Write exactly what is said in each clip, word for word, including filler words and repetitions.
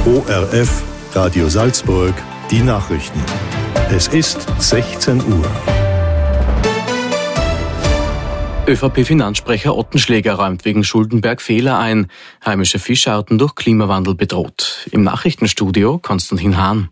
O R F, Radio Salzburg, die Nachrichten. Es ist sechzehn Uhr. ÖVP-Finanzsprecher Ottenschläger räumt wegen Schuldenberg Fehler ein. Heimische Fischarten durch Klimawandel bedroht. Im Nachrichtenstudio Konstantin Hahn.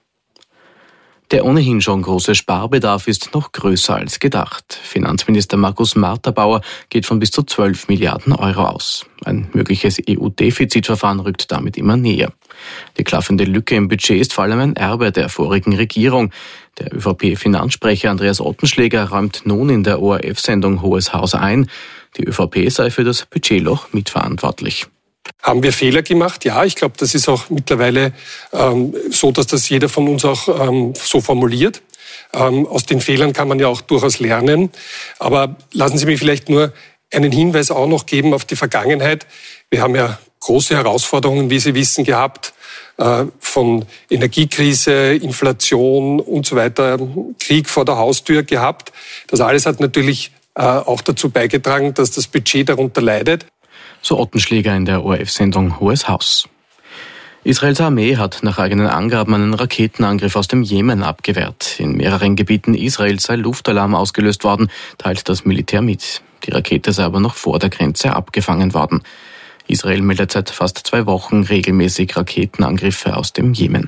Der ohnehin schon große Sparbedarf ist noch größer als gedacht. Finanzminister Markus Marterbauer geht von bis zu zwölf Milliarden Euro aus. Ein mögliches E U-Defizitverfahren rückt damit immer näher. Die klaffende Lücke im Budget ist vor allem ein Erbe der vorigen Regierung. Der ÖVP-Finanzsprecher Andreas Ottenschläger räumt nun in der O R F-Sendung Hohes Haus ein, die ÖVP sei für das Budgetloch mitverantwortlich. Haben wir Fehler gemacht? Ja, ich glaube, das ist auch mittlerweile ähm, so, dass das jeder von uns auch ähm, so formuliert. Ähm, aus den Fehlern kann man ja auch durchaus lernen. Aber lassen Sie mich vielleicht nur einen Hinweis auch noch geben auf die Vergangenheit. Wir haben ja große Herausforderungen, wie Sie wissen, gehabt, äh, von Energiekrise, Inflation und so weiter, Krieg vor der Haustür gehabt. Das alles hat natürlich äh, auch dazu beigetragen, dass das Budget darunter leidet. So Ottenschläger in der O R F-Sendung Hohes Haus. Israels Armee hat nach eigenen Angaben einen Raketenangriff aus dem Jemen abgewehrt. In mehreren Gebieten Israels sei Luftalarm ausgelöst worden, teilt das Militär mit. Die Rakete sei aber noch vor der Grenze abgefangen worden. Israel meldet seit fast zwei Wochen regelmäßig Raketenangriffe aus dem Jemen.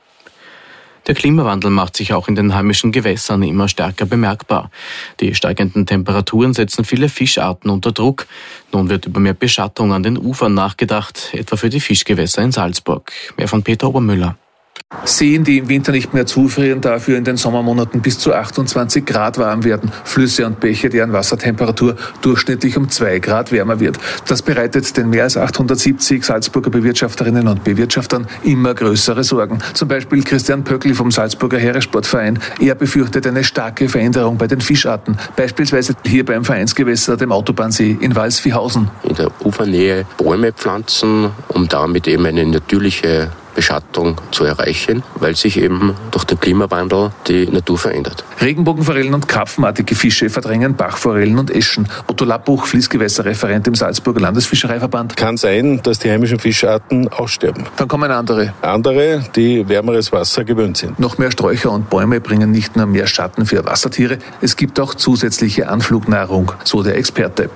Der Klimawandel macht sich auch in den heimischen Gewässern immer stärker bemerkbar. Die steigenden Temperaturen setzen viele Fischarten unter Druck. Nun wird über mehr Beschattung an den Ufern nachgedacht, etwa für die Fischgewässer in Salzburg. Mehr von Peter Obermüller. Seen, die im Winter nicht mehr zufrieren, dafür in den Sommermonaten bis zu achtundzwanzig Grad warm werden. Flüsse und Bäche, deren Wassertemperatur durchschnittlich um zwei Grad wärmer wird. Das bereitet den mehr als achthundertsiebzig Salzburger Bewirtschafterinnen und Bewirtschaftern immer größere Sorgen. Zum Beispiel Christian Pöckl vom Salzburger Heeressportverein. Er befürchtet eine starke Veränderung bei den Fischarten. Beispielsweise hier beim Vereinsgewässer, dem Autobahnsee in Walsviehhausen. In der Ufernähe Bäume pflanzen, um damit eben eine natürliche Beschattung zu erreichen, weil sich eben durch den Klimawandel die Natur verändert. Regenbogenforellen und karpfenartige Fische verdrängen Bachforellen und Eschen. Otto Lappuch, Fließgewässerreferent im Salzburger Landesfischereiverband. Kann sein, dass die heimischen Fischarten aussterben. Dann kommen andere. Andere, die wärmeres Wasser gewöhnt sind. Noch mehr Sträucher und Bäume bringen nicht nur mehr Schatten für Wassertiere, es gibt auch zusätzliche Anflugnahrung, so der Experte.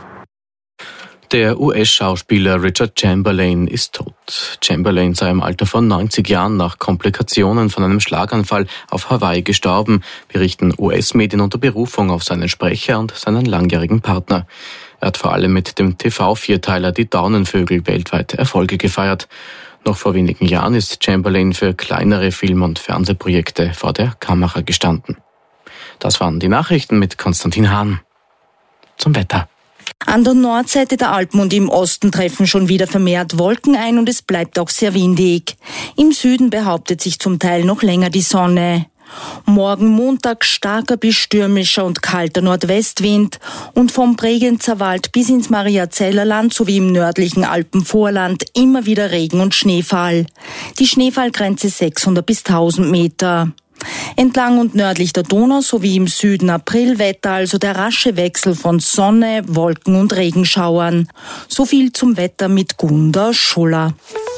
Der U S-Schauspieler Richard Chamberlain ist tot. Chamberlain sei im Alter von neunzig Jahren nach Komplikationen von einem Schlaganfall auf Hawaii gestorben, berichten U S-Medien unter Berufung auf seinen Sprecher und seinen langjährigen Partner. Er hat vor allem mit dem T V-Vierteiler Die Daunenvögel weltweit Erfolge gefeiert. Noch vor wenigen Jahren ist Chamberlain für kleinere Film- und Fernsehprojekte vor der Kamera gestanden. Das waren die Nachrichten mit Konstantin Hahn. Zum Wetter. An der Nordseite der Alpen und im Osten treffen schon wieder vermehrt Wolken ein und es bleibt auch sehr windig. Im Süden behauptet sich zum Teil noch länger die Sonne. Morgen Montag starker bis stürmischer und kalter Nordwestwind und vom Bregenzer Wald bis ins Mariazellerland sowie im nördlichen Alpenvorland immer wieder Regen und Schneefall. Die Schneefallgrenze sechshundert bis tausend Meter. Entlang und nördlich der Donau sowie im Süden Aprilwetter, also der rasche Wechsel von Sonne, Wolken und Regenschauern. So viel zum Wetter mit Gunda Schuller.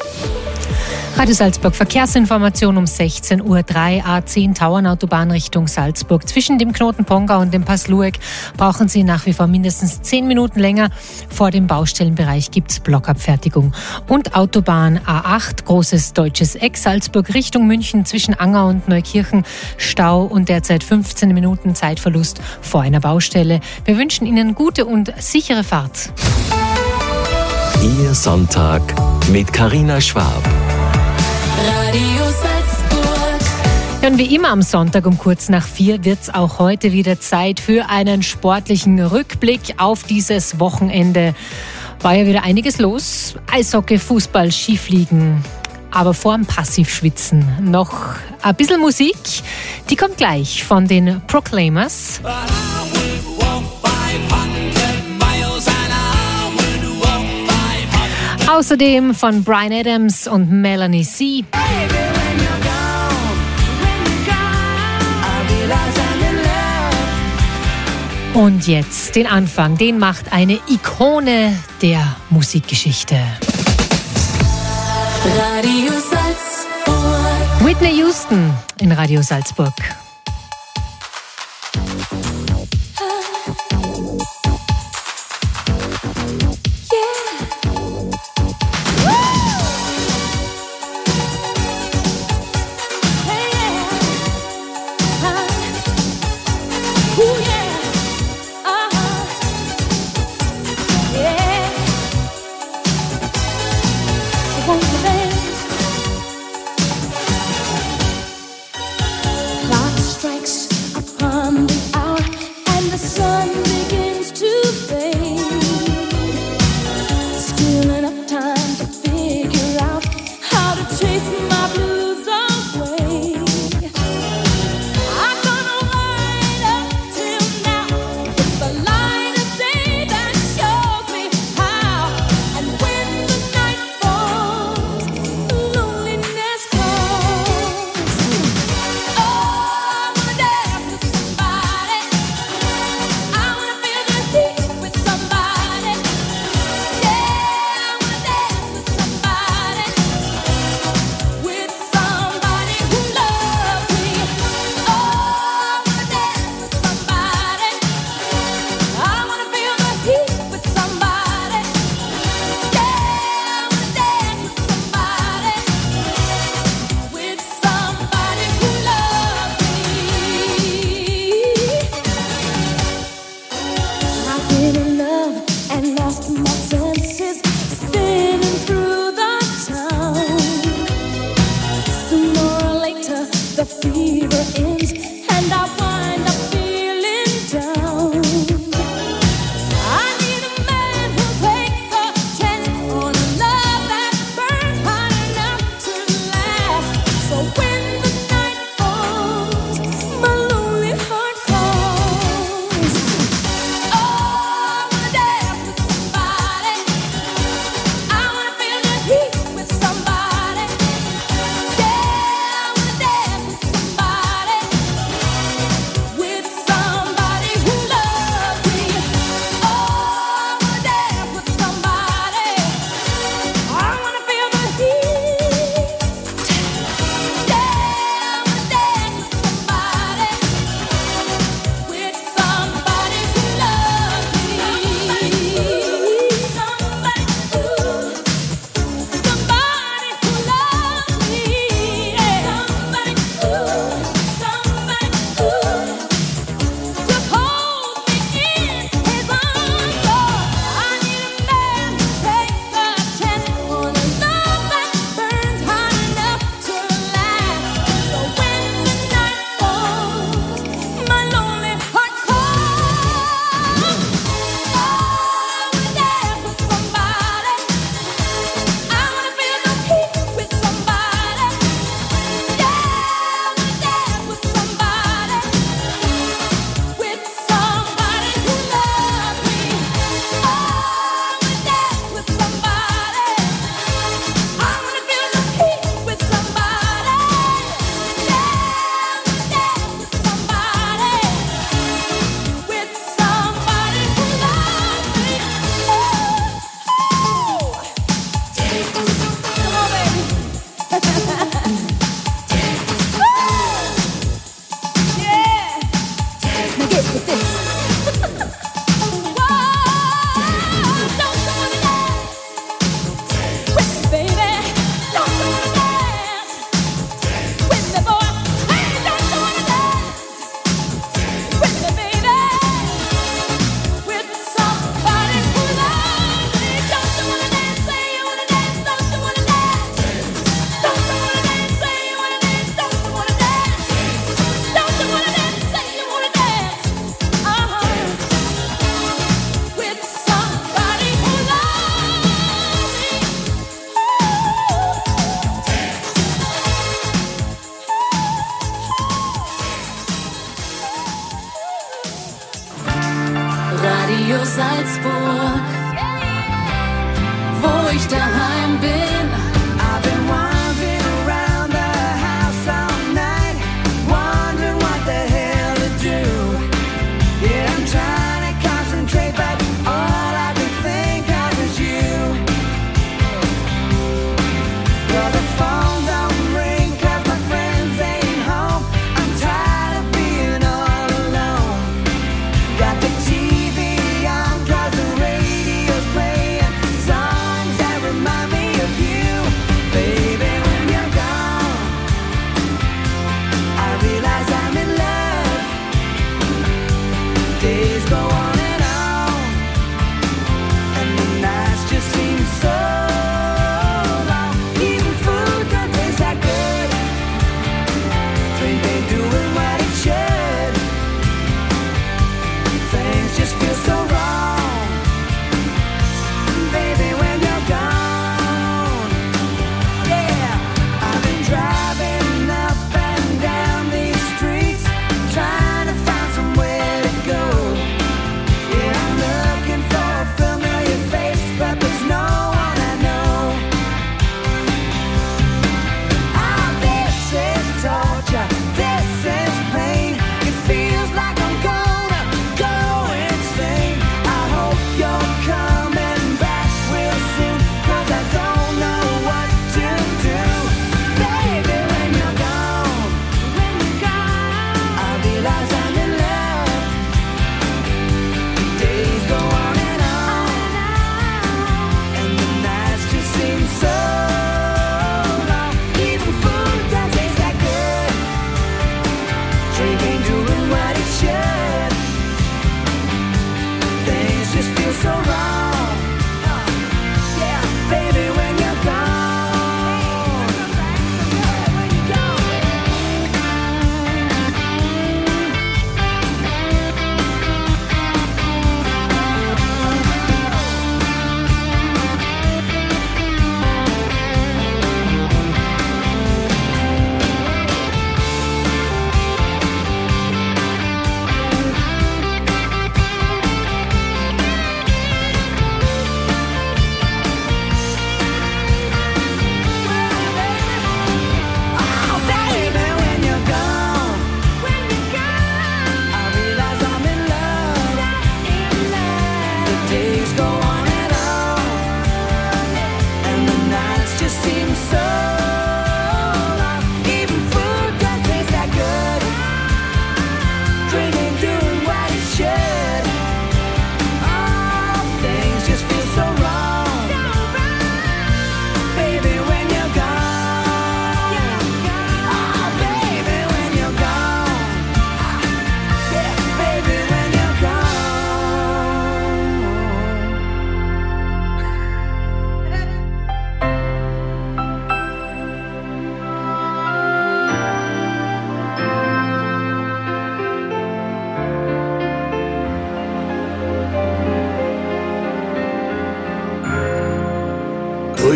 Radio Salzburg Verkehrsinformation um sechzehn Uhr drei, A zehn Tauernautobahn Richtung Salzburg. Zwischen dem Knoten Pongau und dem Pass Lueck brauchen Sie nach wie vor mindestens zehn Minuten länger. Vor dem Baustellenbereich gibt's Blockabfertigung. Und Autobahn A acht, großes deutsches Eck, Salzburg Richtung München zwischen Anger und Neukirchen. Stau und derzeit fünfzehn Minuten Zeitverlust vor einer Baustelle. Wir wünschen Ihnen gute und sichere Fahrt. Ihr Sonntag mit Carina Schwab. Radio Salzburg. Ja, und wie immer am Sonntag um kurz nach vier wird es auch heute wieder Zeit für einen sportlichen Rückblick auf dieses Wochenende. War ja wieder einiges los. Eishockey, Fußball, Skifliegen. Aber vor dem Passivschwitzen noch ein bisschen Musik. Die kommt gleich von den Proclaimers. Außerdem von Bryan Adams und Melanie C. Und jetzt den Anfang, den macht eine Ikone der Musikgeschichte. Radio Salzburg. Whitney Houston in Radio Salzburg. Clocks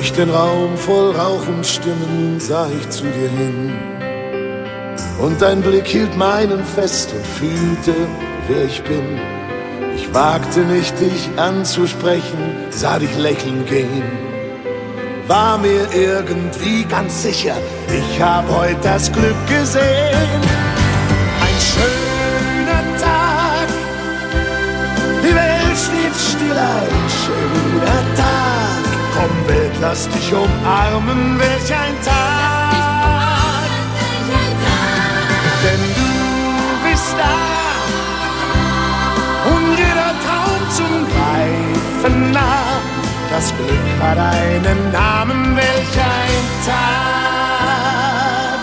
Durch den Raum voll Rauch und Stimmen sah ich zu dir hin. Und dein Blick hielt meinen fest und fühlte, wer ich bin. Ich wagte nicht, dich anzusprechen, sah dich lächeln gehen. War mir irgendwie ganz sicher, ich hab heute das Glück gesehen. Ein schöner Tag, die Welt steht still, ein schöner Tag. Komm Welt, lass dich umarmen, welch ein Tag. Denn du bist da und jeder Traum zum Greifen nah. Das Glück hat einen Namen, welch ein Tag.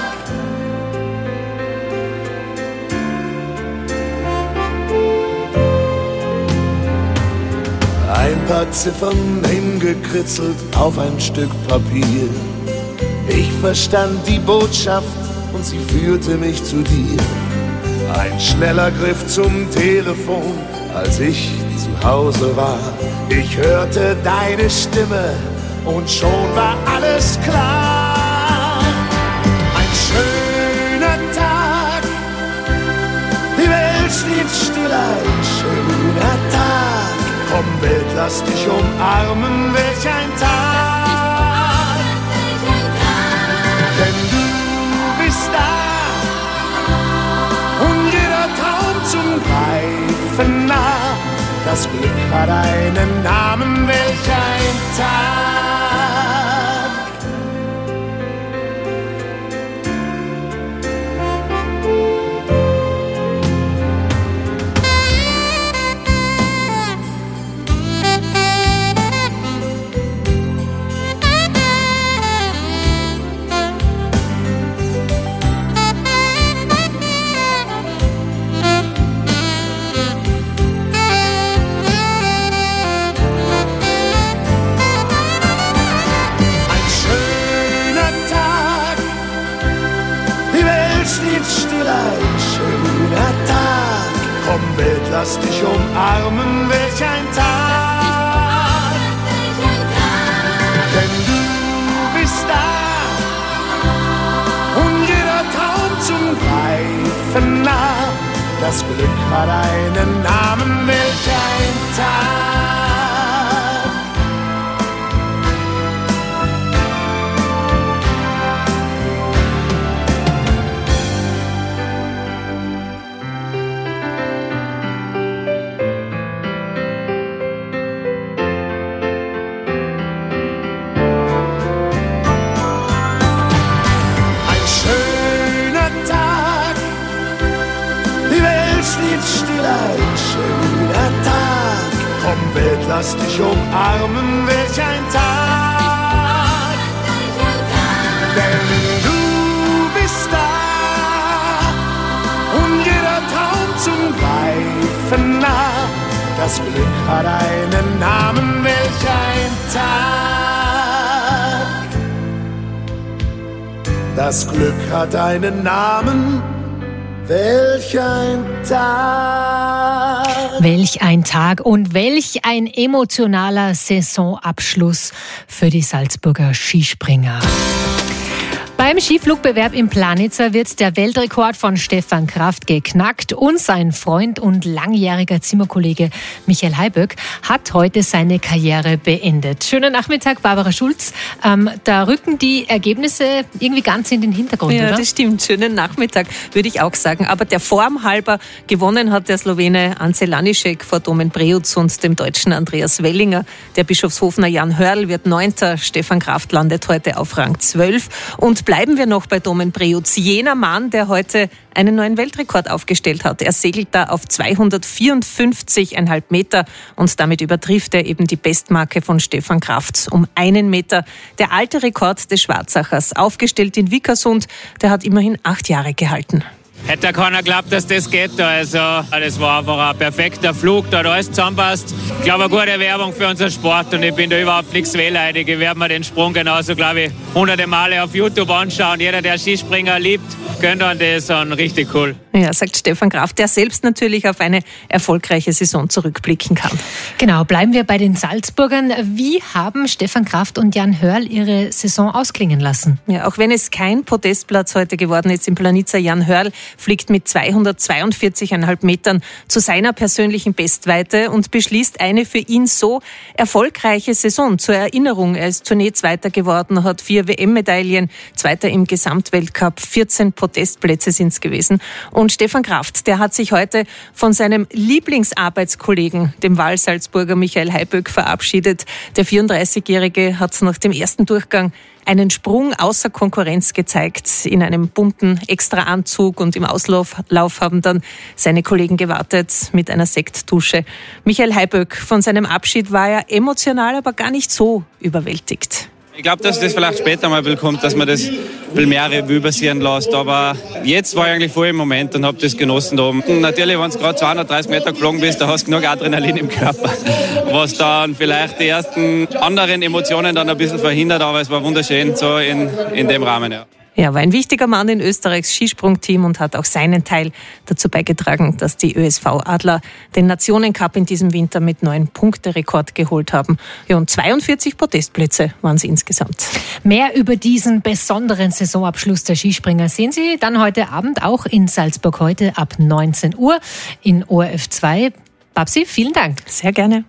Ein paar Ziffern hingekritzelt auf ein Stück Papier. Ich verstand die Botschaft und sie führte mich zu dir. Ein schneller Griff zum Telefon, als ich zu Hause war. Ich hörte deine Stimme und schon war alles klar. Ein schöner Tag, die Welt steht still, ein schöner Tag. Komm Welt, lass dich umarmen, welch ein Tag. Denn du bist da und jeder Traum zum Greifen nah. Das Glück hat einen Namen, welch ein Tag. Lass dich umarmen, welch ein Tag. Denn du bist da und jeder Traum zum Greifen nah. Das Glück hat einen Namen, welch ein Tag. Lass dich umarmen, welch ein Tag. Denn du bist da und jeder Traum zum Greifen nah. Das Glück hat einen Namen, welch ein Tag. Das Glück hat einen Namen, welch ein Tag. Welch ein Tag und welch ein emotionaler Saisonabschluss für die Salzburger Skispringer. Beim Skiflugbewerb in Planitzer wird der Weltrekord von Stefan Kraft geknackt und sein Freund und langjähriger Zimmerkollege Michael Heiböck hat heute seine Karriere beendet. Schönen Nachmittag, Barbara Schulz. Ähm, da rücken die Ergebnisse irgendwie ganz in den Hintergrund, ja, oder? Ja, das stimmt. Schönen Nachmittag, würde ich auch sagen. Aber der Form halber gewonnen hat der Slowene Ance Lanišek vor Domen Preutz und dem Deutschen Andreas Wellinger. Der Bischofshofener Jan Hörl wird Neunter. Stefan Kraft landet heute auf Rang zwölf. Und bleiben wir noch bei Domen Preutz. Jener Mann, der heute einen neuen Weltrekord aufgestellt hat. Er segelt da auf zweihundertvierundfünfzig Komma fünf Meter und damit übertrifft er eben die Bestmarke von Stefan Kraft um einen Meter. Der alte Rekord des Schwarzachers, aufgestellt in Vikersund, der hat immerhin acht Jahre gehalten. Hätte keiner geglaubt, dass das geht. Also, das war einfach ein perfekter Flug, da hat alles zusammenpasst. Ich glaube, eine gute Werbung für unseren Sport und ich bin da überhaupt nichts wehleidig. Ich werde mir den Sprung genauso, glaube ich, hunderte Male auf YouTube anschauen. Jeder, der Skispringer liebt, gönnt an das an, richtig cool. Ja, sagt Stefan Kraft, der selbst natürlich auf eine erfolgreiche Saison zurückblicken kann. Genau, bleiben wir bei den Salzburgern. Wie haben Stefan Kraft und Jan Hörl ihre Saison ausklingen lassen? Ja, auch wenn es kein Podestplatz heute geworden ist im Planica, Jan Hörl fliegt mit zweihundertzweiundvierzig Komma fünf Metern zu seiner persönlichen Bestweite und beschließt eine für ihn so erfolgreiche Saison. Zur Erinnerung, er ist zunächst Zweiter geworden, hat vier W M-Medaillen, Zweiter im Gesamtweltcup, vierzehn Podestplätze sind es gewesen. Und Stefan Kraft, der hat sich heute von seinem Lieblingsarbeitskollegen, dem Wahlsalzburger Michael Heiböck, verabschiedet. Der vierunddreißigjährige hat nach dem ersten Durchgang einen Sprung außer Konkurrenz gezeigt. In einem bunten Extraanzug und im Auslauf Lauf haben dann seine Kollegen gewartet mit einer Sektdusche. Michael Heiböck, von seinem Abschied war er emotional, aber gar nicht so überwältigt. Ich glaube, dass das vielleicht später mal kommt, dass man das ein bisschen mehr Revue passieren lässt. Aber jetzt war ich eigentlich voll im Moment und habe das genossen da oben. Und natürlich, wenn du gerade zweihundertdreißig Meter geflogen bist, da hast du genug Adrenalin im Körper, was dann vielleicht die ersten anderen Emotionen dann ein bisschen verhindert. Aber es war wunderschön so in, in dem Rahmen. Ja. Er war ein wichtiger Mann in Österreichs Skisprungteam und hat auch seinen Teil dazu beigetragen, dass die Ö S V-Adler den Nationencup in diesem Winter mit neun Punkte-Rekord geholt haben. Ja, und zweiundvierzig Podestplätze waren es insgesamt. Mehr über diesen besonderen Saisonabschluss der Skispringer sehen Sie dann heute Abend auch in Salzburg, heute ab neunzehn Uhr in O R F zwei. Babsi, vielen Dank. Sehr gerne.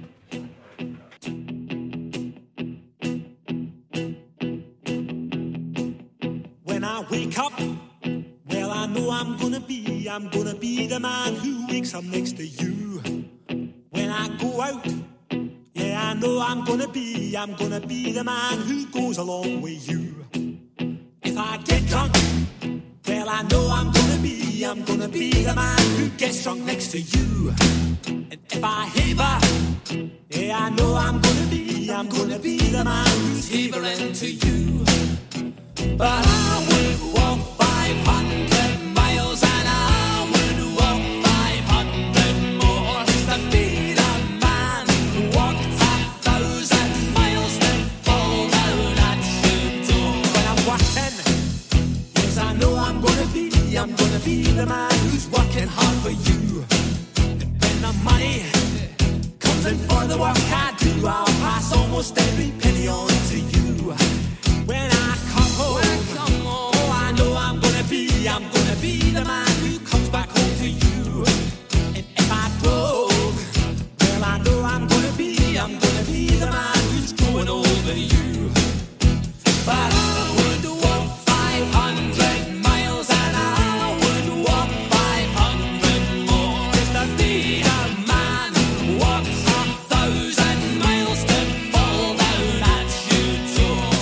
Wake up, well I know I'm gonna be, I'm gonna be the man who wakes up next to you. When I go out, yeah I know I'm gonna be, I'm gonna be the man who goes along with you. If I get drunk, well I know I'm gonna be, I'm gonna be the man who gets drunk next to you. And if I haver, yeah I know I'm gonna be, I'm gonna be the man who's havering to you. But I would walk five hundred miles and I would walk five hundred more to be the man who walked a thousand miles to fall down at your door. When I'm working, yes I know I'm gonna be, I'm gonna be the man who's working hard for you. And when the money comes in for the work I do, I'll pass almost every penny on to you. When I come home, oh, I know I'm gonna be, I'm gonna be the man who comes back home to you. And if I broke, well, I know I'm gonna be, I'm gonna be the man who's going over you. But I would walk five hundred miles and I would walk five hundred more just to be the man who walks a thousand miles to fall down at your door.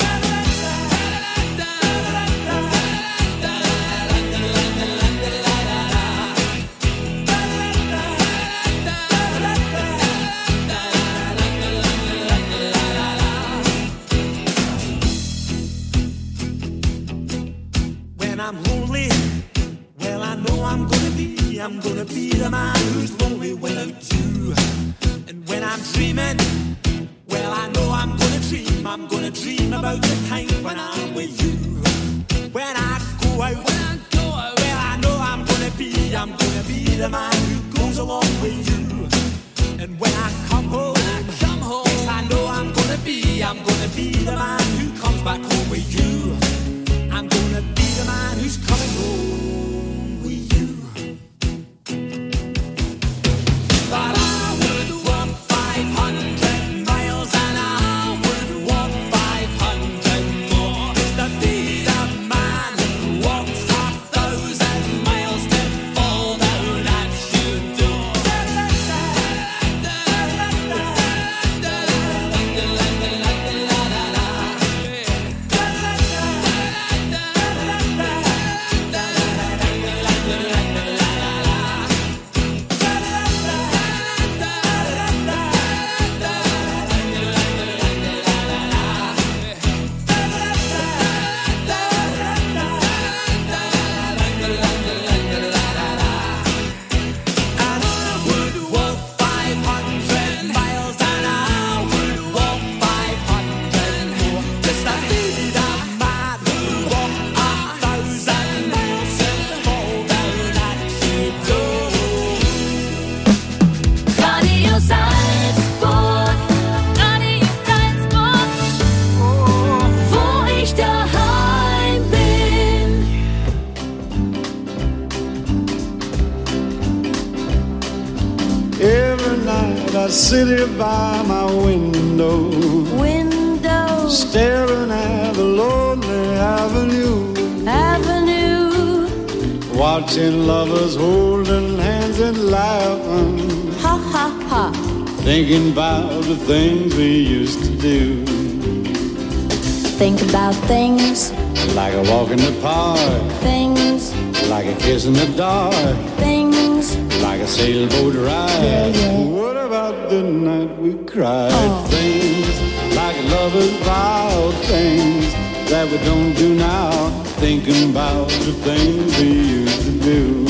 When I'm lonely, well I know I'm gonna be, I'm gonna be the man who's lonely without you. And when I'm dreaming, well I know I'm gonna dream, I'm gonna dream about the time when I'm with you. When I go out, when I go out, well I know I'm gonna be, I'm gonna be the man who goes along with you. And when I come home, when I come home, yes I know I'm gonna be, I'm gonna be the man who comes back home with you. I'm gonna be the man who's coming home with you. But I would walk five hundred miles and I would walk five hundred more to be I sit here by my window, window, staring at the lonely avenue, avenue, watching lovers holding hands and laughing, ha ha ha, thinking about the things we used to do. Think about things like a walk in the park, things like a kiss in the dark, things like a sailboat ride. Yeah, yeah. What about the night we cried? Oh. Things like lovers vow, things that we don't do now, thinking about the things we used to do.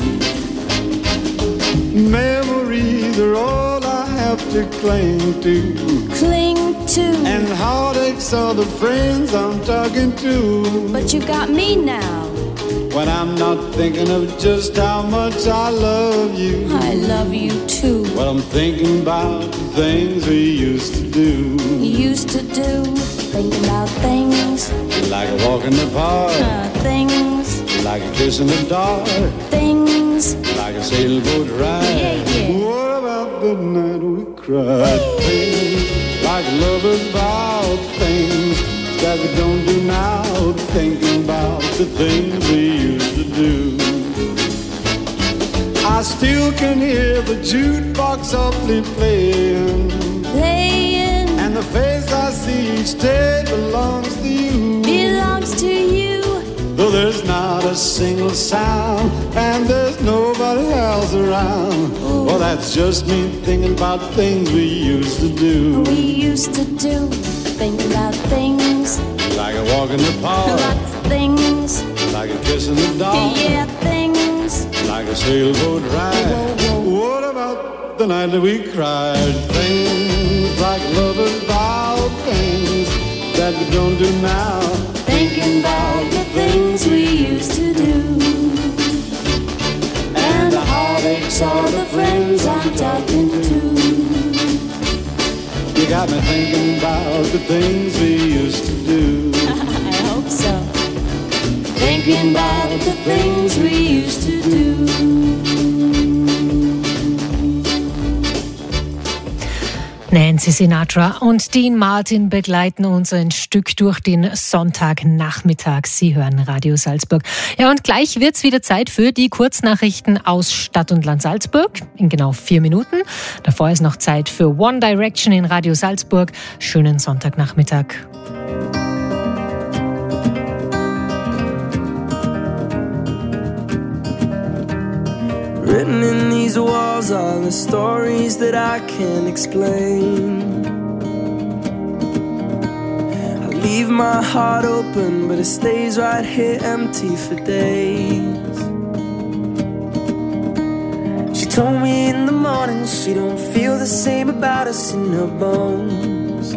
Memories are all I have to cling to, cling to, and heartaches are the friends I'm talking to. But you got me now, when I'm not thinking of just how much I love you. I love you too. Well, I'm thinking about the things we used to do. Used to do, thinking about things like a walk in the park, uh, things like a kiss in the dark, things like a sailboat ride. Yeah, yeah. What about the night we cried? Things like lovers vow, things that we don't do now, thinking about the things we used to do. I still can hear the jukebox softly playing, playing, and the face I see each day belongs to you, belongs to you. Though there's not a single sound and there's nobody else around. Ooh. Well, that's just me thinking about things we used to do. We used to do, thinking about things like a walk in the park, lots of things, like a kiss in the dark, yeah, things like a sailboat ride. Whoa, whoa. What about the night that we cried? Things like lovers vow, things that we don't do now, thinking about the things we used to do. And the heartaches are the friends I'm talking to. You got me thinking about the things we used to do. I hope so. Thinking about the things we used to do. Nancy Sinatra und Dean Martin begleiten uns ein Stück durch den Sonntagnachmittag. Sie hören Radio Salzburg. Ja, und gleich wird's wieder Zeit für die Kurznachrichten aus Stadt und Land Salzburg in genau vier Minuten. Davor ist noch Zeit für One Direction in Radio Salzburg. Schönen Sonntagnachmittag. Written in these walls are the stories that I can't explain. I leave my heart open, but it stays right here empty for days. She told me in the morning she don't feel the same about us in her bones.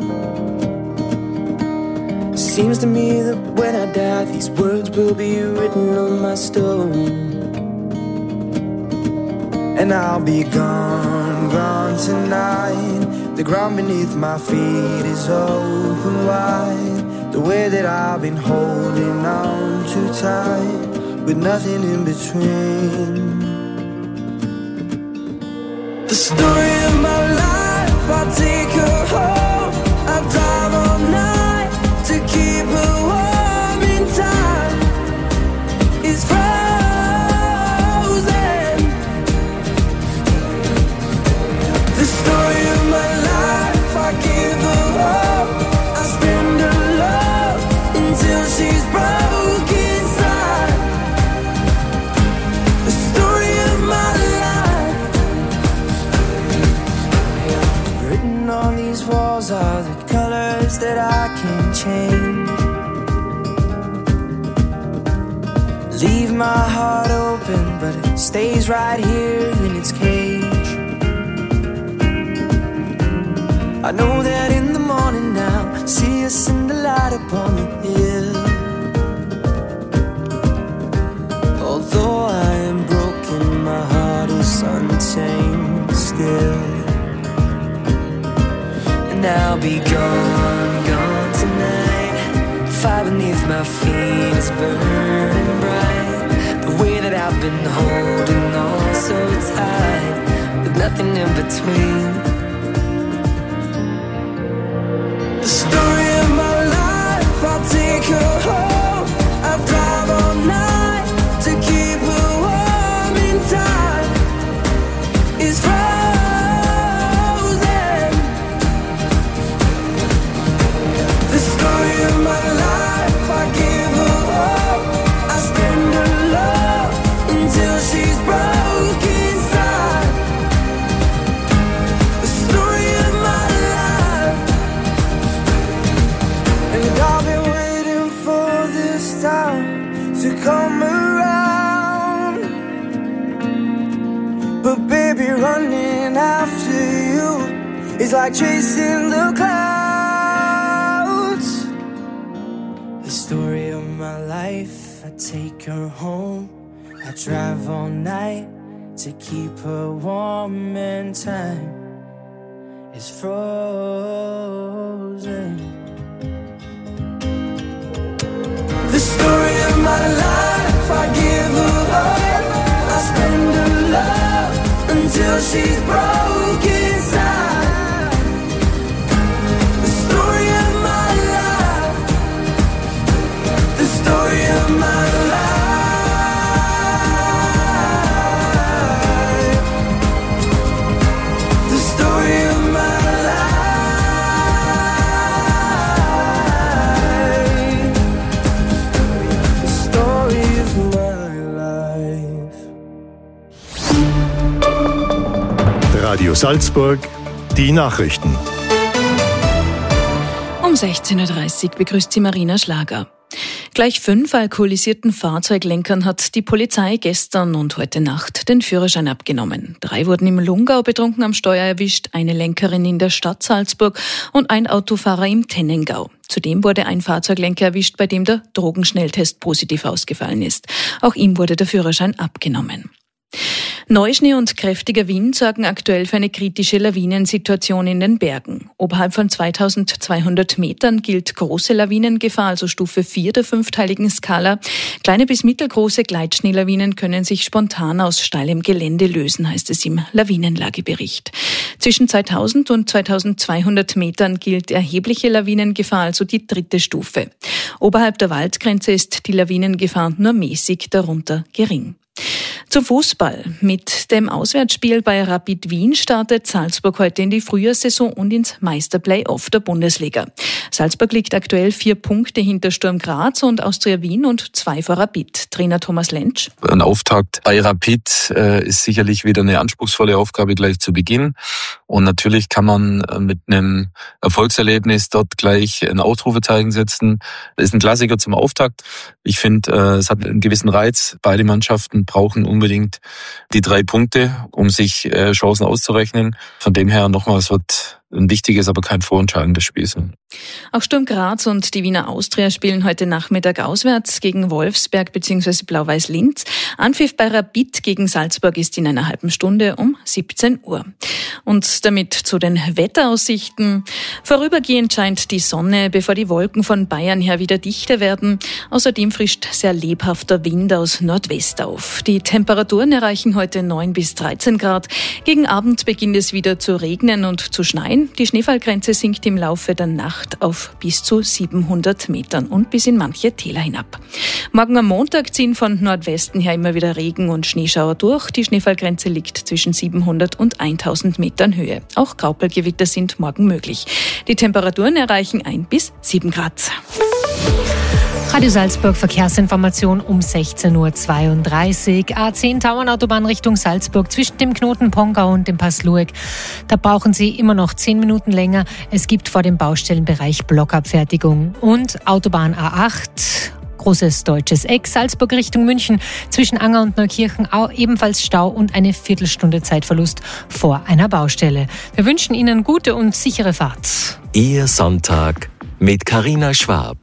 Seems to me that when I die, these words will be written on my stone. And I'll be gone, gone tonight. The ground beneath my feet is open wide. The way that I've been holding on too tight, with nothing in between. The story of my life, I'll take her home. I'll drive all night to keep her warm in time. It's frozen. The story of my life, I give her up. I spend her love until she's broke inside. The story of my life. Written on these walls are the colors that I can't change. Leave my heart open, but it stays right here in its cage. I know that in the morning now, see us in the light upon the hill. Although I am broken, my heart is untamed still. And I'll be gone, gone tonight. Fire beneath my feet is burning bright. The way that I've been holding on so tight, with nothing nothing in between. The story of my life, I'll take her home. I'll drive all night to keep her warm in time. It's frozen. The story of my life, I give her hope. I spend her love until she's broke inside. The story of my life. And I've been waiting for this time to come around. But baby, running after you is like chasing the clouds. The story of my life, I take her home. I drive all night to keep her warm and time is frozen. The story of my life, I give her hope. I spend her love until she's broke inside. The story of my life. The story of my life. The story of my life. The story of my life. Radio Salzburg, die Nachrichten. Um sechzehn Uhr dreißig begrüßt sie Marina Schlager. Gleich fünf alkoholisierten Fahrzeuglenkern hat die Polizei gestern und heute Nacht den Führerschein abgenommen. Drei wurden im Lungau betrunken am Steuer erwischt, eine Lenkerin in der Stadt Salzburg und ein Autofahrer im Tennengau. Zudem wurde ein Fahrzeuglenker erwischt, bei dem der Drogenschnelltest positiv ausgefallen ist. Auch ihm wurde der Führerschein abgenommen. Neuschnee und kräftiger Wind sorgen aktuell für eine kritische Lawinensituation in den Bergen. Oberhalb von zweitausendzweihundert Metern gilt große Lawinengefahr, also Stufe vier der fünfteiligen Skala. Kleine bis mittelgroße Gleitschneelawinen können sich spontan aus steilem Gelände lösen, heißt es im Lawinenlagebericht. Zwischen zweitausend und zweitausendzweihundert Metern gilt erhebliche Lawinengefahr, also die dritte Stufe. Oberhalb der Waldgrenze ist die Lawinengefahr nur mäßig, darunter gering. Zum Fußball. Mit dem Auswärtsspiel bei Rapid Wien startet Salzburg heute in die Frühjahrssaison und ins Meisterplay-off der Bundesliga. Salzburg liegt aktuell vier Punkte hinter Sturm Graz und Austria Wien und zwei vor Rapid. Trainer Thomas Lentsch. Ein Auftakt bei Rapid äh, ist sicherlich wieder eine anspruchsvolle Aufgabe gleich zu Beginn. Und natürlich kann man mit einem Erfolgserlebnis dort gleich ein Ausrufezeichen setzen. Das ist ein Klassiker zum Auftakt. Ich finde, äh, es hat einen gewissen Reiz. Beide Mannschaften brauchen unbedingt die drei Punkte, um sich äh, Chancen auszurechnen. Von dem her nochmal, es wird ein wichtiges, aber kein vorentscheidendes Spiel sein. Auch Sturm Graz und die Wiener Austria spielen heute Nachmittag auswärts gegen Wolfsberg bzw. Blau-Weiß Linz. Anpfiff bei Rapid gegen Salzburg ist in einer halben Stunde um siebzehn Uhr. Und damit zu den Wetteraussichten. Vorübergehend scheint die Sonne, bevor die Wolken von Bayern her wieder dichter werden. Außerdem frischt sehr lebhafter Wind aus Nordwest auf. Die Temperaturen erreichen heute neun bis dreizehn Grad. Gegen Abend beginnt es wieder zu regnen und zu schneien. Die Schneefallgrenze sinkt im Laufe der Nacht auf bis zu siebenhundert Metern und bis in manche Täler hinab. Morgen am Montag ziehen von Nordwesten her immer wieder Regen und Schneeschauer durch. Die Schneefallgrenze liegt zwischen siebenhundert und tausend Metern Höhe. Auch Graupelgewitter sind morgen möglich. Die Temperaturen erreichen ein bis sieben Grad. Radio Salzburg Verkehrsinformation um sechzehn Uhr zweiunddreißig. A zehn Tauernautobahn Richtung Salzburg zwischen dem Knoten Pongau und dem Pass Lueck. Da brauchen Sie immer noch zehn Minuten länger. Es gibt vor dem Baustellenbereich Blockabfertigung. Und Autobahn A acht, großes deutsches Eck, Salzburg Richtung München zwischen Anger und Neukirchen ebenfalls Stau und eine Viertelstunde Zeitverlust vor einer Baustelle. Wir wünschen Ihnen gute und sichere Fahrt. Ihr Sonntag mit Carina Schwab.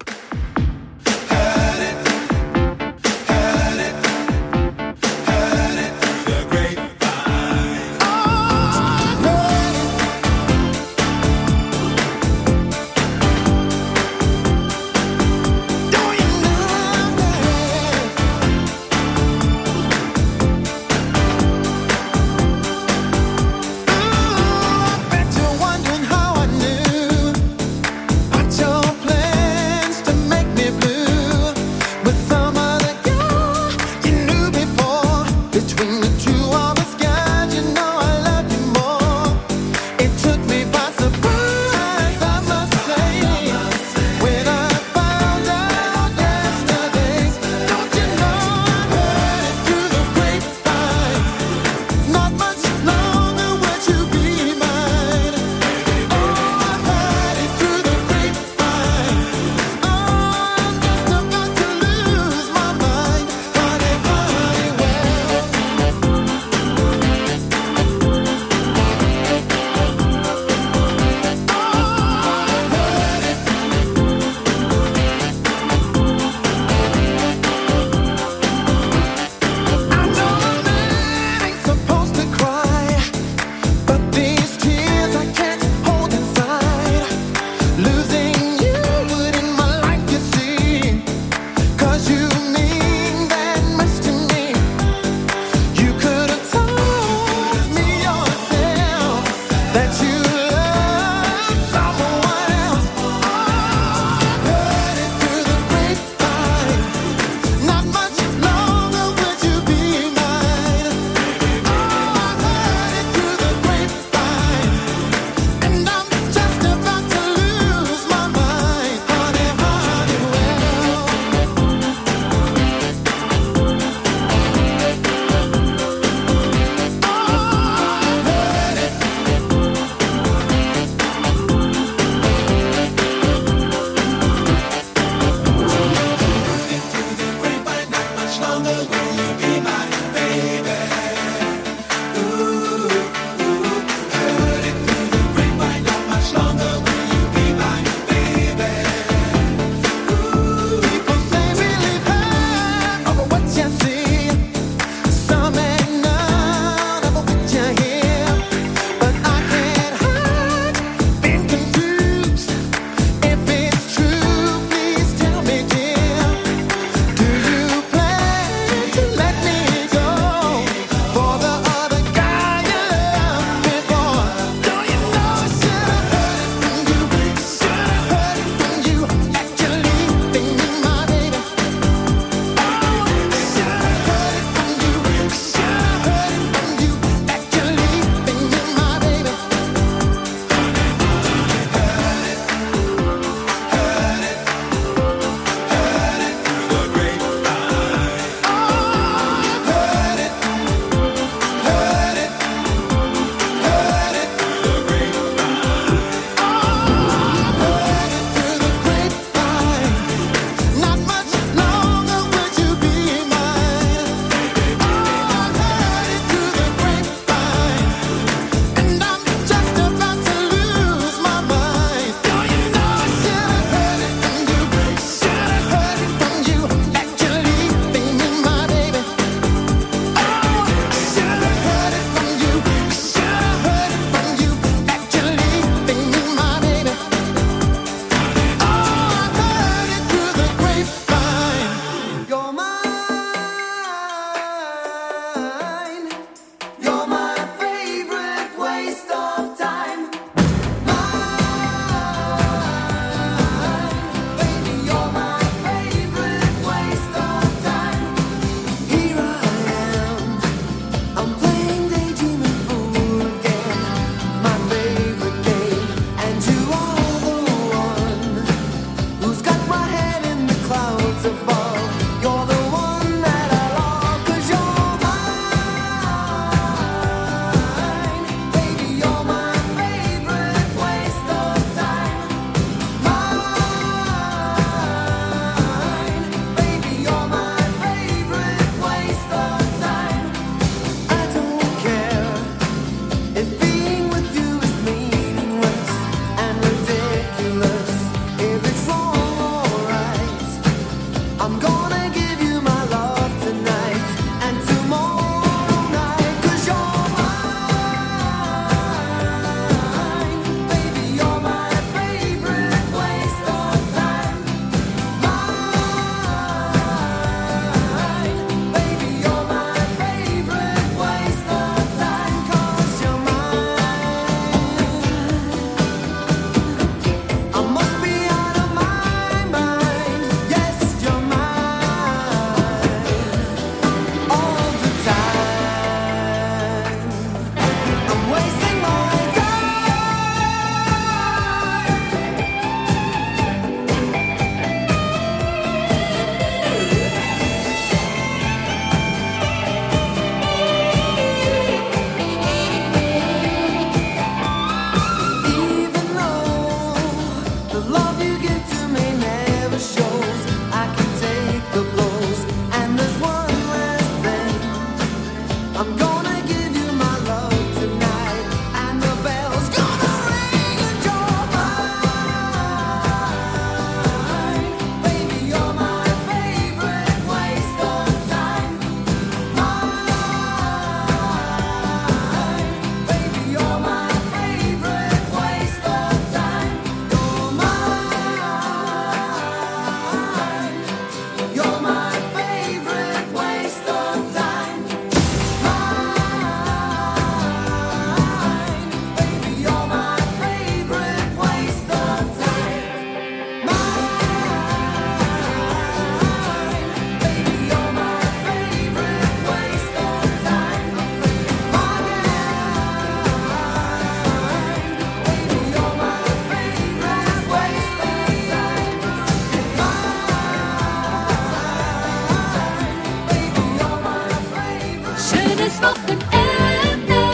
jedes Wochenende.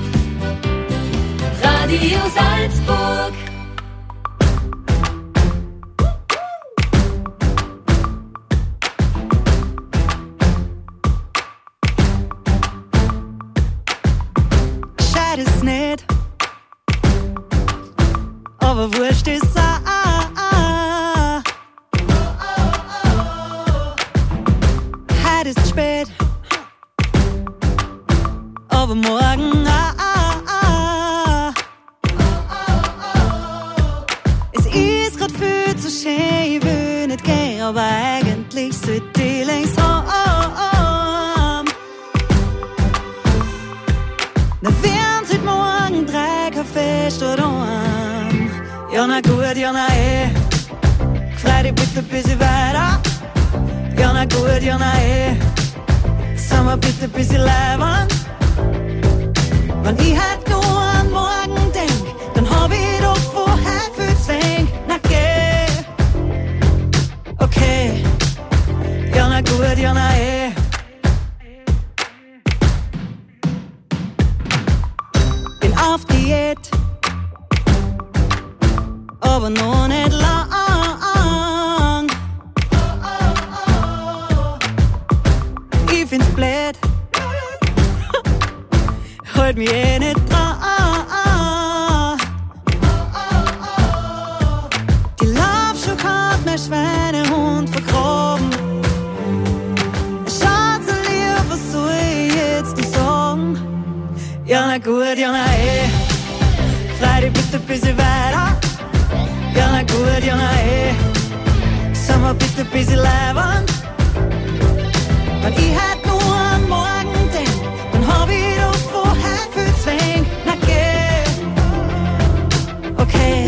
Radio Salzburg. Scheit ist nicht, aber wurscht ist auch. Heute ist spät, aber morgen ah, ah, ah. Es ist grad viel zu schön, ich will nicht gehen, aber eigentlich sollte ich längst heim. Na wären's heute Morgen drei Kaffee statt einem. Ja na gut, ja na eh, freu dich bitte ein bisschen weiter. Ja na gut, ja na eh, sag mal bitte ein bisschen leibern. Wenn ich halt nur an morgen denk, dann hab ich doch vorher viel zu wenig. Na geh, okay, ja na gut, ja na eh. Bin auf Diät, aber noch nicht lang. Ich find's blöd, halt mich eh nicht dran. Die Laufschuhe hat mein Schweinehund vergraben. Schaut so lieb, was soll ich jetzt dir sagen? Ja na gut, ja na eh, freu dich bitte ein bisschen weiter. Ja na gut, ja na eh, sag mal bitte ein bisschen leibern. Wenn ich halt nur an morgen denk, dann hab ich doch vorher viel zu wenig. Na geh, okay.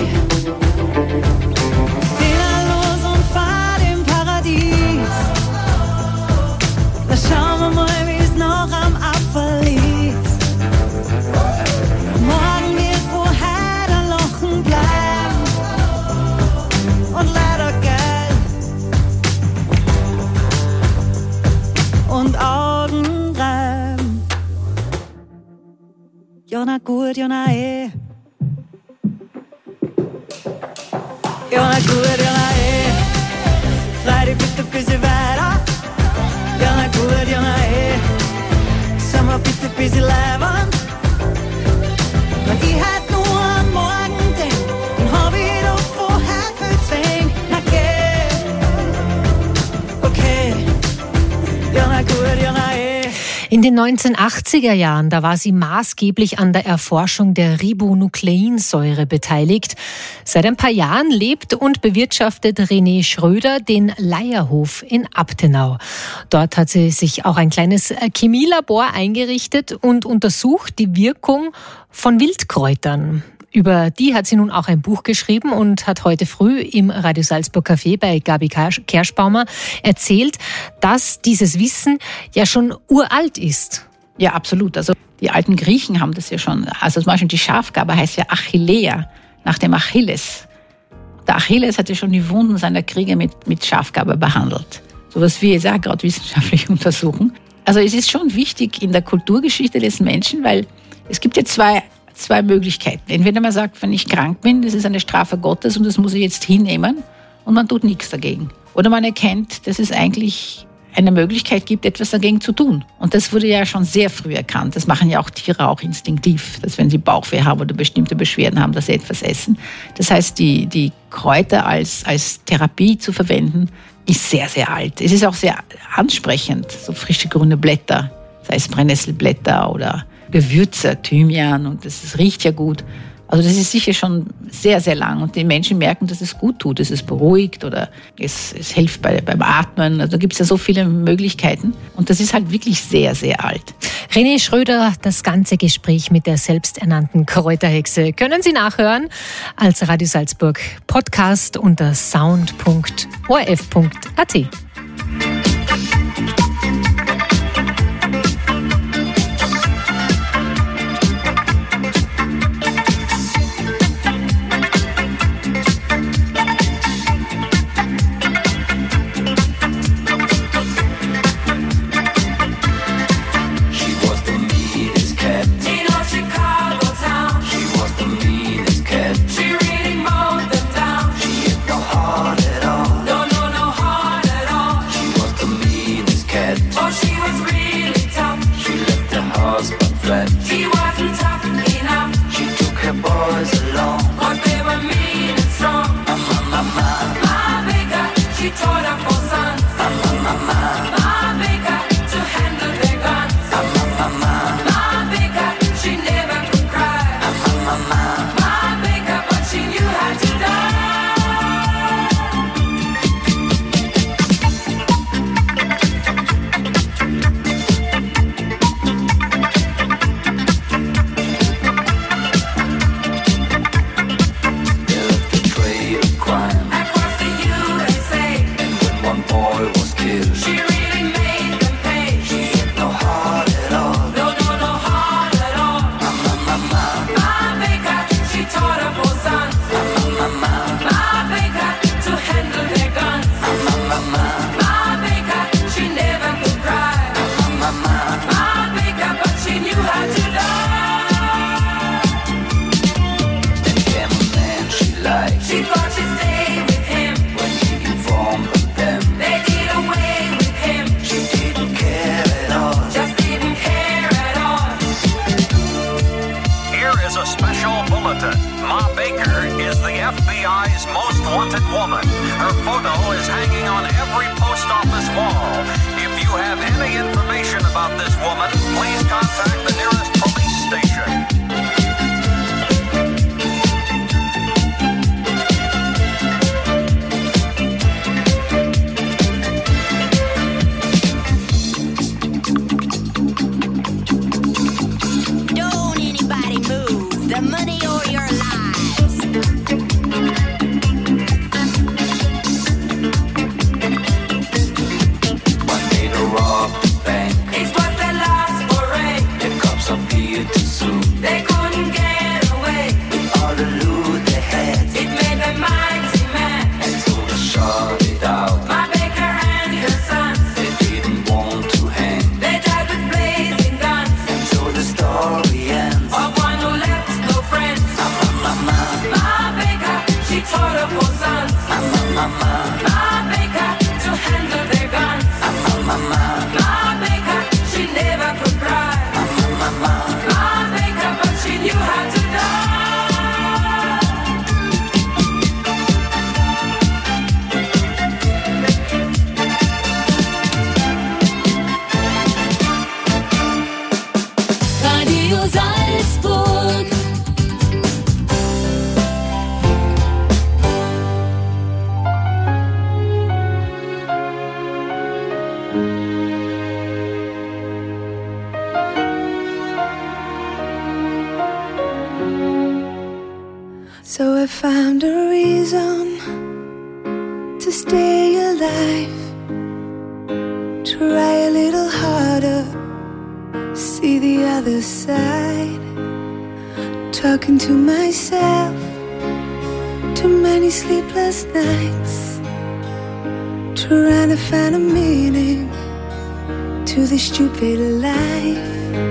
Wieder los und fahr im Paradies. Da schauen wir mal, wie's noch am Abfall ist. Morgen wird vorher ein Lachen bleiben. Und leider geil. Und Augen reiben. Ja na gut, ja na eh. Ja na gut, ja na eh. Freu dich bitte ein bisschen weiter. Ja na gut, ja na eh. Sag mal bitte ein bisschen leibern. Wenn ich halt nur an morgen denk, dann hab ich doch vorher viel zu wenig. Na geh, okay, ja na gut, ja na eh. In den neunzehnhundertachtziger Jahren, da war sie maßgeblich an der Erforschung der Ribonukleinsäure beteiligt. Seit ein paar Jahren lebt und bewirtschaftet René Schröder den Leierhof in Abtenau. Dort hat sie sich auch ein kleines Chemielabor eingerichtet und untersucht die Wirkung von Wildkräutern. Über die hat sie nun auch ein Buch geschrieben und hat heute früh im Radio Salzburg Café bei Gabi Kerschbaumer erzählt, dass dieses Wissen ja schon uralt ist. Ja, absolut. Also die alten Griechen haben das ja schon. Also zum Beispiel die Schafgabe heißt ja Achillea, nach dem Achilles. Der Achilles hat ja schon die Wunden seiner Kriege mit, mit Schafgabe behandelt. So was wir jetzt auch gerade wissenschaftlich untersuchen. Also es ist schon wichtig in der Kulturgeschichte des Menschen, weil es gibt ja zwei Zwei Möglichkeiten. Entweder man sagt, wenn ich krank bin, das ist eine Strafe Gottes und das muss ich jetzt hinnehmen und man tut nichts dagegen. Oder man erkennt, dass es eigentlich eine Möglichkeit gibt, etwas dagegen zu tun. Und das wurde ja schon sehr früh erkannt. Das machen ja auch Tiere auch instinktiv, dass wenn sie Bauchweh haben oder bestimmte Beschwerden haben, dass sie etwas essen. Das heißt, die, die Kräuter als, als Therapie zu verwenden, ist sehr, sehr alt. Es ist auch sehr ansprechend, so frische grüne Blätter, sei es Brennnesselblätter oder Gewürze, Thymian, und das, das riecht ja gut. Also das ist sicher schon sehr, sehr lang und die Menschen merken, dass es gut tut, dass es beruhigt oder es, es hilft bei, beim Atmen. Also da gibt es ja so viele Möglichkeiten und das ist halt wirklich sehr, sehr alt. René Schröder, das ganze Gespräch mit der selbsternannten Kräuterhexe können Sie nachhören als Radio Salzburg Podcast unter sound punkt o r f punkt a t. She was the friend. He wasn't tough enough. She took her boys along. Cause they were mean and strong. Mama, mama, Ma Baker, she taught her four sons. mama, mama, Ma Baker, to handle their guns. mama, mama, Ma Baker, she never could cry. mama, mama. Ma Baker, but she knew how to die. They left a trail of crime. Across the U S A, And when one boy was killed, she really made them pay. she had no heart at all. No, no, no heart at all. Mama, mama, Ma Baker, she taught her four sons. mama, mama, Ma Baker, to handle their guns. mama, mama, Ma Baker, she never could cry. mama. Ma Baker, but she knew how to die. Then came a man she liked. She thought she'd stay with him. When he informed of them, They did away with him. she didn't care at all. Just didn't care at all. Here is a special bulletin. Ma Baker is the F B I's most wanted woman. Her photo is hanging on every post office wall. If you have any information about this woman, please contact the nearest police station. Don't anybody move. The money or your lives. One day to rob the bank. It was the last foray. The cops appeared too soon. They couldn't get away. All the loot they had, It made them mighty mad. and so they shot it out. Ma Baker and her sons, They didn't want to hang, they died with blazing guns. and so the story ends. Of one who left no friends. Mama, mama, Ma Baker, she taught her four sons. mama, mama, Ma Baker, to handle their guns. mama, mama, Ma Baker, she never could cry. mama, mama. Ma Baker, but she knew how to die. Radio Salzburg. So I found a reason to stay alive. Try a little harder, see the other side. Talking to myself, too many sleepless nights. Trying to find a meaning to this stupid life.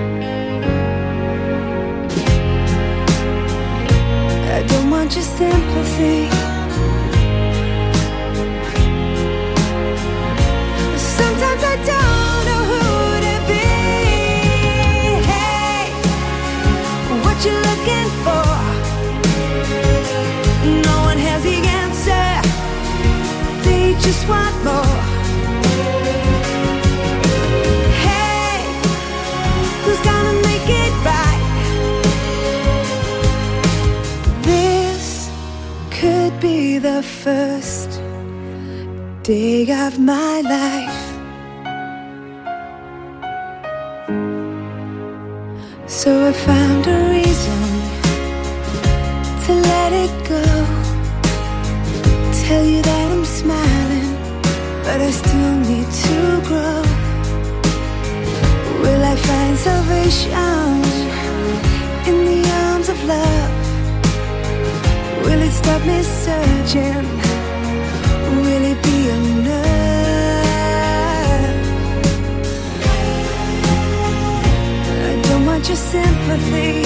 I don't want your sympathy. Sometimes I don't know who to be. Hey, what you looking for? No one has the answer. They just want more. Hey, who's gonna make it right? This could be the first day of my life. So I found a reason to let it go. Tell you that I'm smiling, but I still need to grow. Will I find salvation in the arms of love? Will it stop me searching? Will it be enough? I don't want your sympathy.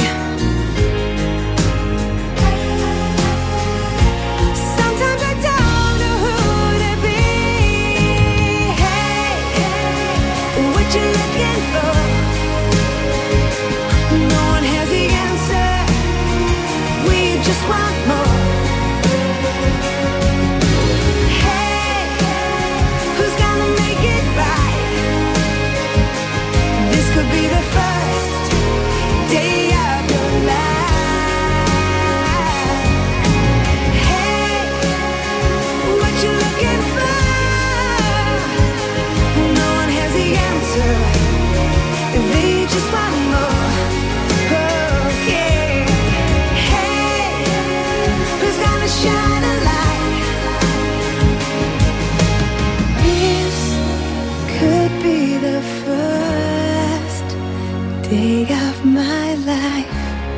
Sometimes I don't know who to be. Hey, what you looking for? just want more. Hey, who's gonna make it right? This could be the first day of your life. Hey, what you looking for? No one has the answer. They just want more. Oh, yeah. Hey, who's gonna shine a light? This could be the first day of my life.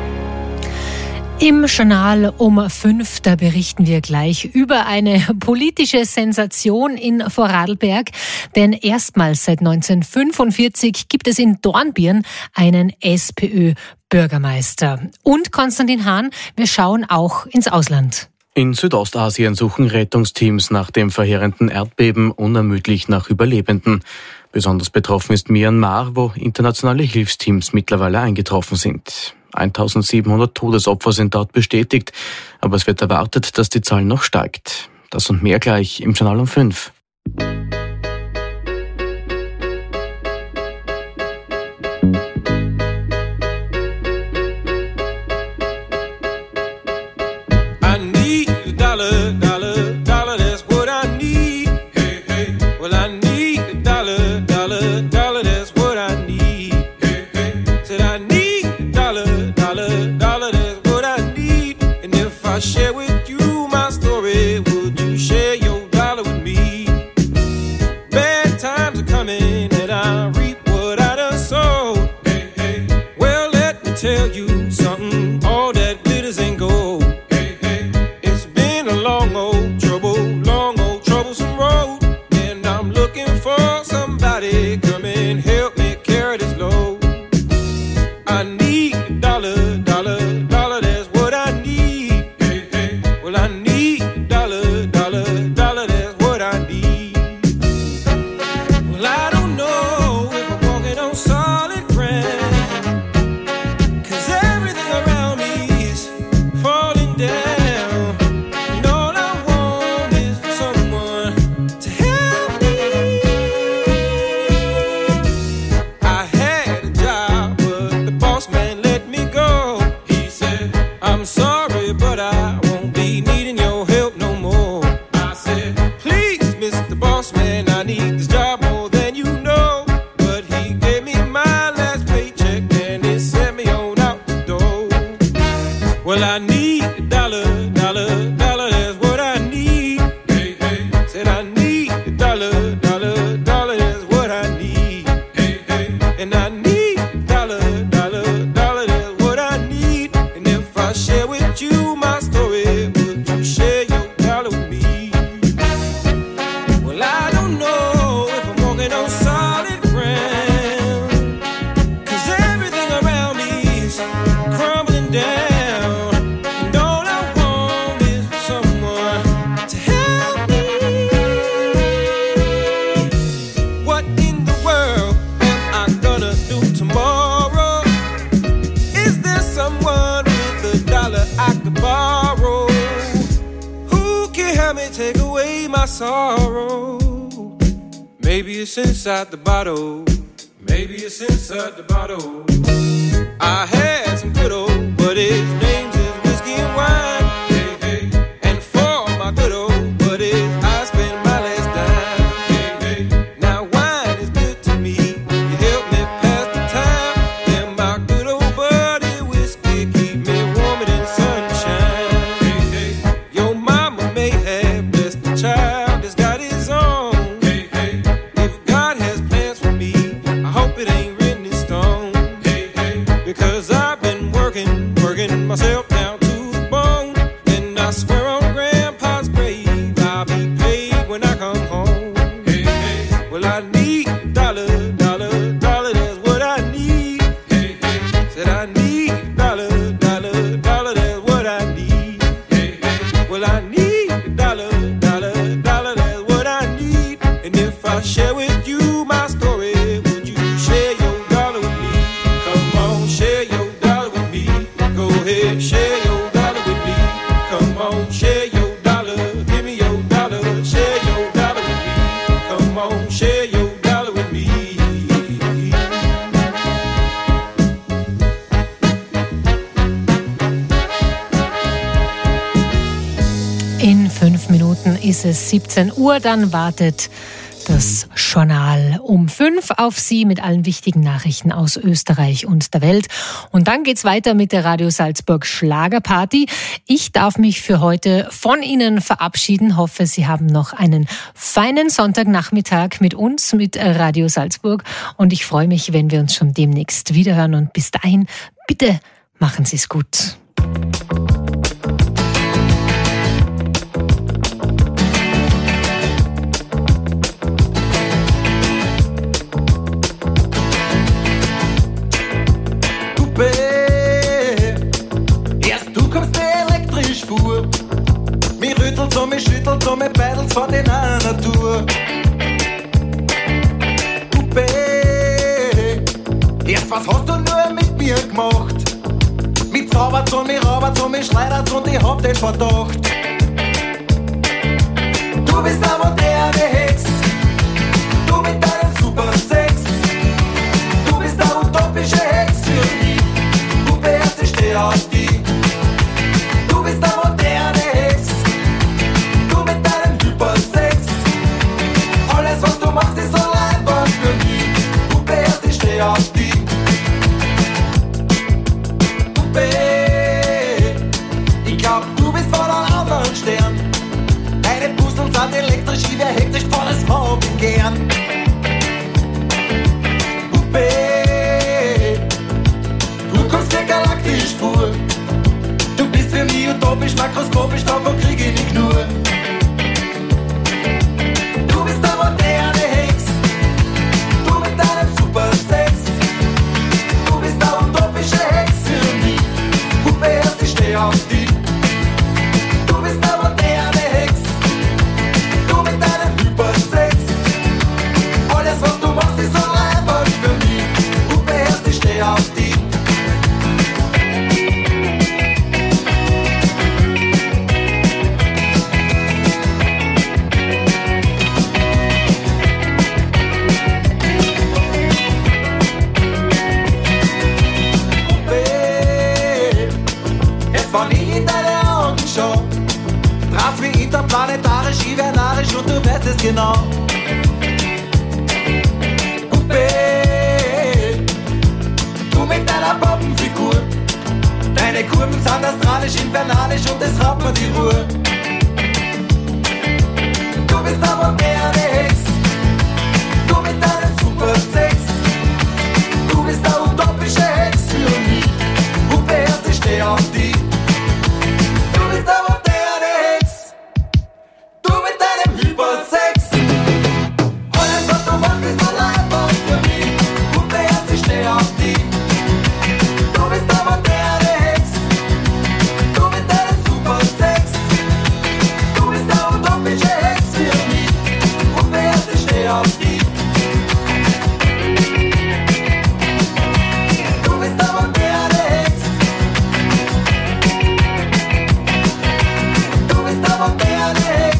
Im Journal um fünf, da berichten wir gleich über eine politische Sensation in Vorarlberg. Denn erstmals seit neunzehnhundertfünfundvierzig gibt es in Dornbirn einen SPÖ-Bürgermeister. Und Konstantin Hahn, wir schauen auch ins Ausland. In Südostasien suchen Rettungsteams nach dem verheerenden Erdbeben unermüdlich nach Überlebenden. Besonders betroffen ist Myanmar, wo internationale Hilfsteams mittlerweile eingetroffen sind. eintausendsiebenhundert Todesopfer sind dort bestätigt, aber es wird erwartet, dass die Zahl noch steigt. Das und mehr gleich im Journal um fünf. Share with you my story. Would you share your dollar with me? Bad times are coming and I reap what I done sowed. Hey, hey. Well, let me tell you something. All that glitters ain't gold. Hey, hey. It's been a long old trouble, long old troublesome road, and I'm looking for somebody come and help me carry this load. I need a dollar, dollar, dollar. That's what I need. Well, I need a dollar, dollar, dollar, that's what I need. Well, I don't know if I'm walking on solid ground, 'cause everything around me is falling down. And all I want is for someone to help me. I had a job, but the boss man let me go. He said, I'm sorry, but I won't be needing your help no more. I said, please, Mister Boss Man, I need this job more than you know. But he gave me my last paycheck and he sent me on out the door. Well, I need a dollar, dollar, dollar, that's what I need. Hey, hey. Said I need a dollar, dollar, dollar, that's what I need. Hey, hey. And I need a dollar, dollar, dollar, that's what I need. And if I share with you my story, would you share your dollar with me? Well, I don't know if I'm walking on solid ground, 'cause everything around me is crumbling down. And all I want is for someone to help me. What in the world am I gonna do tomorrow? Is there someone with a dollar I could borrow? Who can help me take away my sorrow? Maybe it's inside the bottle. Maybe it's inside the bottle. I had some good old buddies, names is whiskey and wine. Hey, hey. And for my good old buddies, I spent my last dime. Hey, hey. Now wine is good to me. You help me pass the time. And my good old buddy whiskey keep me warmer than sunshine. Hey, hey. Your mama may have blessed the child that's got his own. Hey, hey. If God has plans for me, I hope it ain't written in stone. Hey, hey. Because I've been working, working myself ist es siebzehn Uhr, dann wartet das Journal um fünf auf Sie mit allen wichtigen Nachrichten aus Österreich und der Welt. Und dann geht's weiter mit der Radio Salzburg Schlagerparty. Ich darf mich für heute von Ihnen verabschieden. Hoffe, Sie haben noch einen feinen Sonntagnachmittag mit uns, mit Radio Salzburg. Und ich freue mich, wenn wir uns schon demnächst wiederhören. Und bis dahin, bitte machen Sie es gut. Erst du kommst mir elektrisch vor. Mir rüttelt so, mir schüttelt so, mir beidelt von in einer Natur. Puppe, erst was hast du nur mit mir gemacht? Mit zaubert und mir raubert und mir schleudert und ich hab den Verdacht. Du bist eine moderne Hex, du mit deinem Super Sex. Du bist eine utopische Hex für mich. Ich steh auf die. Du bist eine moderne Hex, du mit deinem Hypersex. Alles was du machst ist so einfach für mich. Puppe, erst ich steh auf die. Puppe, ich glaub du bist von einem anderen Stern. Deine Puzzle sind elektrisch, ich wär hektisch von das Mobbing gern. Puppe, du kommst mir galaktisch vor. Du bist für mich utopisch, makroskopisch, davon krieg ich nicht nur. Du bist eine moderne Hex, du mit deinem Super Sex. Du bist eine utopische Hex für mich. Puppe, erst ich steh auf die. Du bist eine moderne Hex, du mit deinem Hypersex. Alles was du machst ist so einfach für mich. Puppe, erst ich steh auf die. Interplanetarisch, ivernarisch und du weißt es genau. Puppe, du mit deiner Poppenfigur. Deine Kurven sind astralisch, infernalisch und es raubt mir die Ruhe. Du bist eine moderne Hex, du mit deinem Super Sex. Du bist eine utopische Hex für mich. Puppe, erst ich steh auf die. Du bist eine moderne Hex, du mit deinem Hypersex. Alles was du machst ist so einfach für mich. Puppe, erst ich steh auf die. Du bist eine moderne Hex, du mit deinem Supersex. Du bist eine utopische Hex für mich. Puppe, erst ich steh auf die. Du bist eine moderne Hex, du bist eine moderne Hex.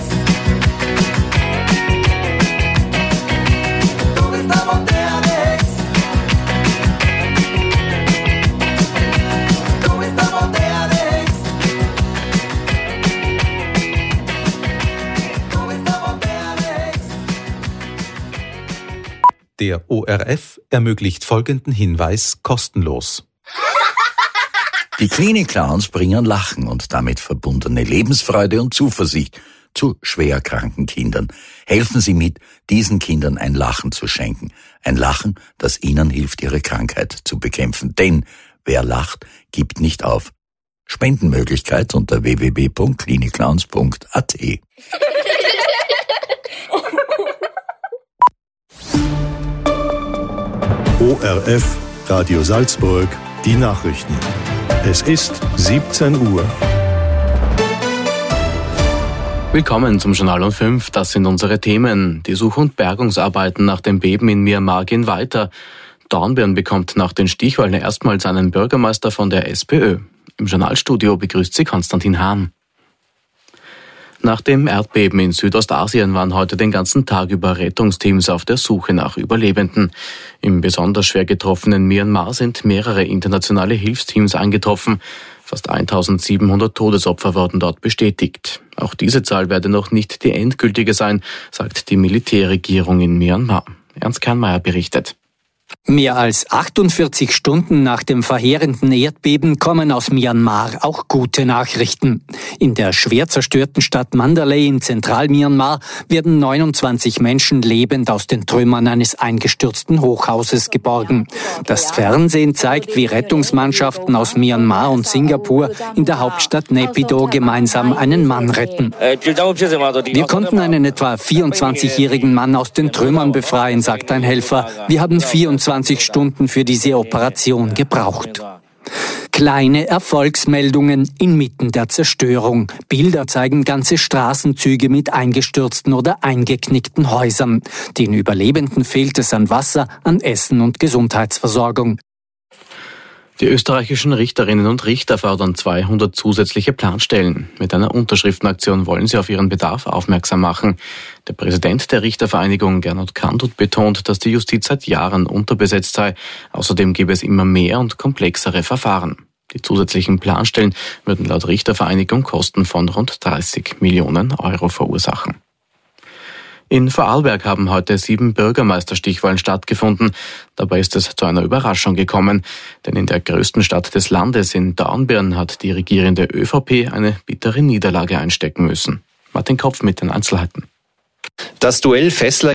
Der O R F ermöglicht folgenden Hinweis kostenlos. Die Klinik-Clowns bringen Lachen und damit verbundene Lebensfreude und Zuversicht zu schwerkranken Kindern. Helfen Sie mit, diesen Kindern ein Lachen zu schenken. Ein Lachen, das ihnen hilft, ihre Krankheit zu bekämpfen. Denn wer lacht, gibt nicht auf. Spendenmöglichkeit unter w w w punkt klinikclowns punkt a t. O R F, Radio Salzburg, die Nachrichten. Es ist siebzehn Uhr. Willkommen zum Journal um fünf. Das sind unsere Themen. Die Such- und Bergungsarbeiten nach dem Beben in Myanmar gehen weiter. Dornbirn bekommt nach den Stichwahlen erstmals einen Bürgermeister von der SPÖ. Im Journalstudio begrüßt sie Konstantin Hahn. Nach dem Erdbeben in Südostasien waren heute den ganzen Tag über Rettungsteams auf der Suche nach Überlebenden. Im besonders schwer getroffenen Myanmar sind mehrere internationale Hilfsteams eingetroffen. Fast eintausendsiebenhundert Todesopfer wurden dort bestätigt. Auch diese Zahl werde noch nicht die endgültige sein, sagt die Militärregierung in Myanmar. Ernst Kernmeier berichtet. Mehr als achtundvierzig Stunden nach dem verheerenden Erdbeben kommen aus Myanmar auch gute Nachrichten. In der schwer zerstörten Stadt Mandalay in Zentral-Myanmar werden neunundzwanzig Menschen lebend aus den Trümmern eines eingestürzten Hochhauses geborgen. Das Fernsehen zeigt, wie Rettungsmannschaften aus Myanmar und Singapur in der Hauptstadt Naypyidaw gemeinsam einen Mann retten. Wir konnten einen etwa vierundzwanzigjährigen Mann aus den Trümmern befreien, sagt ein Helfer. Wir haben vierundzwanzig Stunden für diese Operation gebraucht. Kleine Erfolgsmeldungen inmitten der Zerstörung. Bilder zeigen ganze Straßenzüge mit eingestürzten oder eingeknickten Häusern. Den Überlebenden fehlt es an Wasser, an Essen und Gesundheitsversorgung. Die österreichischen Richterinnen und Richter fordern zweihundert zusätzliche Planstellen. Mit einer Unterschriftenaktion wollen sie auf ihren Bedarf aufmerksam machen. Der Präsident der Richtervereinigung, Gernot Kandut, betont, dass die Justiz seit Jahren unterbesetzt sei. Außerdem gebe es immer mehr und komplexere Verfahren. Die zusätzlichen Planstellen würden laut Richtervereinigung Kosten von rund dreißig Millionen Euro verursachen. In Vorarlberg haben heute sieben Bürgermeisterstichwahlen stattgefunden. Dabei ist es zu einer Überraschung gekommen, denn in der größten Stadt des Landes, in Dornbirn, hat die regierende ÖVP eine bittere Niederlage einstecken müssen. Martin Kopf mit den Einzelheiten. Das Duell Fessler